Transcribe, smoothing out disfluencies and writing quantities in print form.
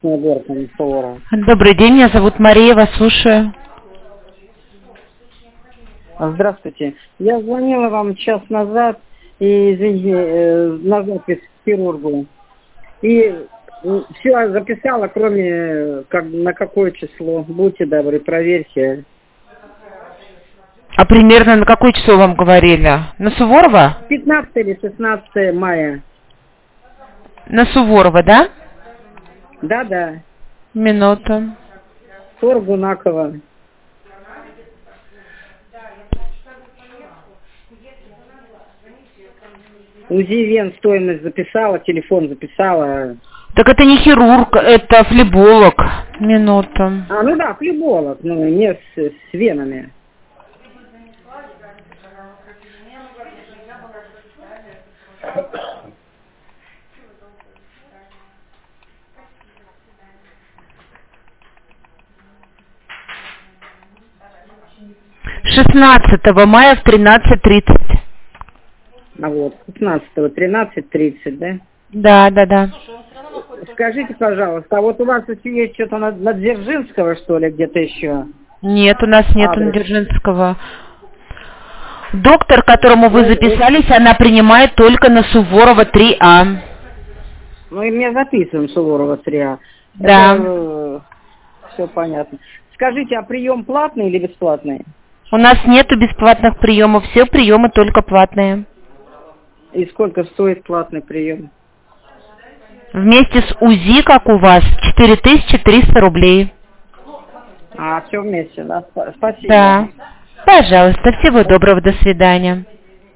Наборком Суворова. Добрый день, меня зовут Мария, вас слушаю. Здравствуйте. Я звонила вам час назад, и, извините, назад к хирургу. И все записала, кроме на какое число. Будьте добры, проверьте. А примерно на какое число вам говорили? На Суворова? 15 или 16 мая. На Суворова, да? Да. Минуту. Торгунакова. УЗИ вен стоимость записала, телефон записала. Так это не хирург, это флеболог. Минуту. Ну да, флеболог, не с венами. «16 мая в 13:30. Вот, 15-го, 13:30, да? Да. Скажите, пожалуйста, а вот у вас еще есть что-то на Дзержинского, что ли, где-то еще? Нет, у нас нет Адрес. Дзержинского. Доктор, к которому вы записались, она принимает только на Суворова 3А. И мне записан Суворова 3А. Да. Все понятно. Скажите, а прием платный или бесплатный? У нас нету бесплатных приемов, все приемы только платные. И сколько стоит платный прием? Вместе с УЗИ, как у вас, 4300 рублей. Все вместе, да? Спасибо. Да. Пожалуйста, всего доброго, до свидания.